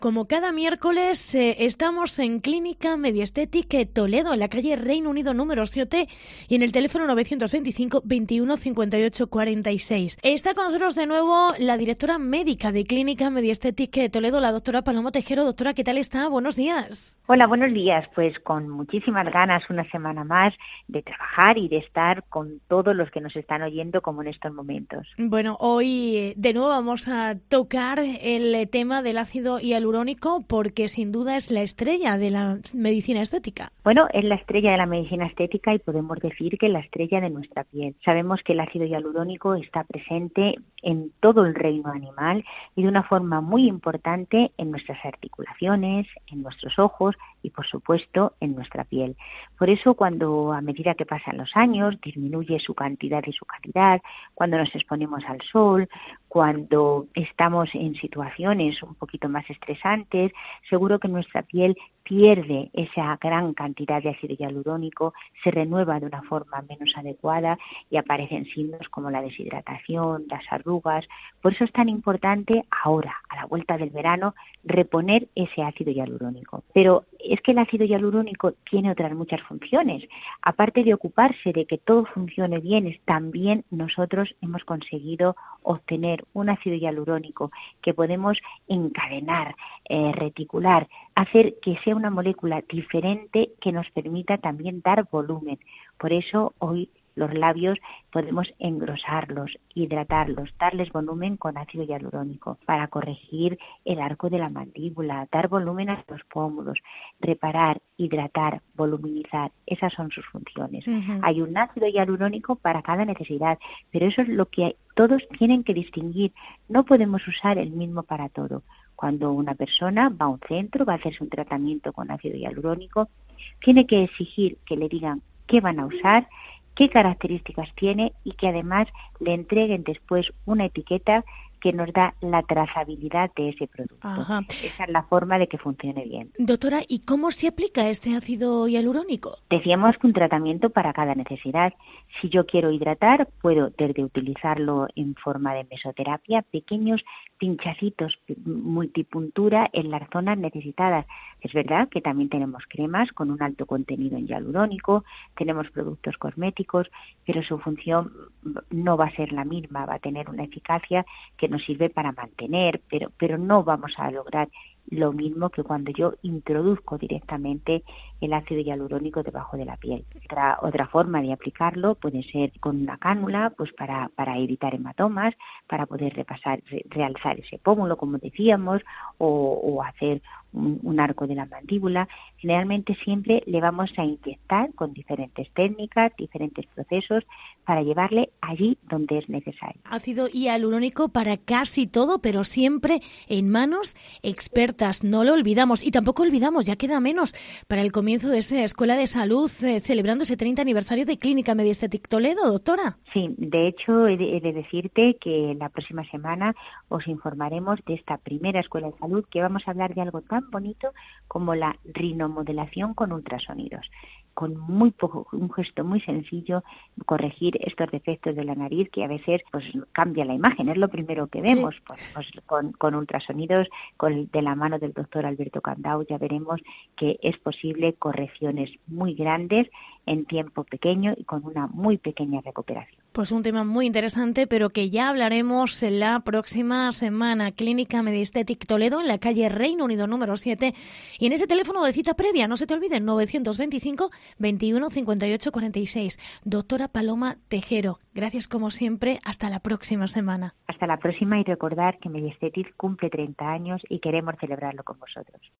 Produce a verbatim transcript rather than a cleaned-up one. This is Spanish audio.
Como cada miércoles, eh, estamos en Clínica Mediestética Toledo, en la calle Reino Unido número siete y en el teléfono novecientos veinticinco, veintiuno, cincuenta y ocho, cuarenta y seis. Está con nosotros de nuevo la directora médica de Clínica Mediestética Toledo, la doctora Paloma Tejero. Doctora, ¿qué tal está? Buenos días. Hola, buenos días. Pues con muchísimas ganas una semana más de trabajar y de estar con todos los que nos están oyendo como en estos momentos. Bueno, hoy eh, de nuevo vamos a tocar el eh, tema del ácido hialurónico porque sin duda es la estrella de la medicina estética. Bueno, es la estrella de la medicina estética y podemos decir que es la estrella de nuestra piel. Sabemos que el ácido hialurónico está presente en todo el reino animal y de una forma muy importante en nuestras articulaciones, en nuestros ojos y, por supuesto, en nuestra piel. Por eso, cuando a medida que pasan los años disminuye su cantidad y su calidad, cuando nos exponemos al sol, cuando estamos en situaciones un poquito más estresantes, seguro que nuestra piel pierde esa gran cantidad de ácido hialurónico, se renueva de una forma menos adecuada y aparecen signos como la deshidratación, las arrugas. Por eso es tan importante ahora, a la vuelta del verano, reponer ese ácido hialurónico. Pero es que el ácido hialurónico tiene otras muchas funciones. Aparte de ocuparse de que todo funcione bien, también nosotros hemos conseguido obtener un ácido hialurónico que podemos encadenar, eh, reticular, hacer que sea una molécula diferente que nos permita también dar volumen. Por eso hoy los labios podemos engrosarlos, hidratarlos, darles volumen con ácido hialurónico para corregir el arco de la mandíbula, dar volumen a los pómulos, reparar, hidratar, voluminizar. Esas son sus funciones. Uh-huh. Hay un ácido hialurónico para cada necesidad, pero eso es lo que todos tienen que distinguir. No podemos usar el mismo para todo. Cuando una persona va a un centro, va a hacerse un tratamiento con ácido hialurónico, tiene que exigir que le digan qué van a usar, qué características tiene y que además le entreguen después una etiqueta que nos da la trazabilidad de ese producto. Ajá. Esa es la forma de que funcione bien. Doctora, ¿y cómo se aplica este ácido hialurónico? Decíamos que un tratamiento para cada necesidad. Si yo quiero hidratar, puedo desde utilizarlo en forma de mesoterapia, pequeños pinchacitos multipuntura en las zonas necesitadas. Es verdad que también tenemos cremas con un alto contenido en hialurónico, tenemos productos cosméticos, pero su función no va a ser la misma, va a tener una eficacia que nos sirve para mantener, pero, pero no vamos a lograr lo mismo que cuando yo introduzco directamente el ácido hialurónico debajo de la piel. Otra, otra forma de aplicarlo puede ser con una cánula, pues para, para evitar hematomas, para poder repasar, re, realzar ese pómulo, como decíamos, o, o hacer un, un arco de la mandíbula. Generalmente siempre le vamos a inyectar con diferentes técnicas, diferentes procesos, para llevarle allí donde es necesario. Ácido hialurónico para casi todo, pero siempre en manos expertas. No lo olvidamos y tampoco olvidamos, ya queda menos para el comienzo de esa Escuela de Salud eh, celebrando ese treinta aniversario de Clínica Mediestética Toledo, doctora. Sí, de hecho he de, he de decirte que la próxima semana os informaremos de esta primera Escuela de Salud, que vamos a hablar de algo tan bonito como la rinomodelación con ultrasonidos. Con muy poco, un gesto muy sencillo, corregir estos defectos de la nariz que a veces pues cambia la imagen, es lo primero que vemos. Sí. Pues, pues con, con ultrasonidos, con, de la mano del doctor Alberto Candau, ya veremos que es posible correcciones muy grandes en tiempo pequeño y con una muy pequeña recuperación. Pues un tema muy interesante, pero que ya hablaremos en la próxima semana. Clínica Mediestética Toledo, en la calle Reino Unido número siete. Y en ese teléfono de cita previa, no se te olviden, novecientos veinticinco, veintiuno, cincuenta y ocho, cuarenta y seis. Doctora Paloma Tejero, gracias como siempre. Hasta la próxima semana. Hasta la próxima y recordar que Mediestética cumple treinta años y queremos celebrarlo con vosotros.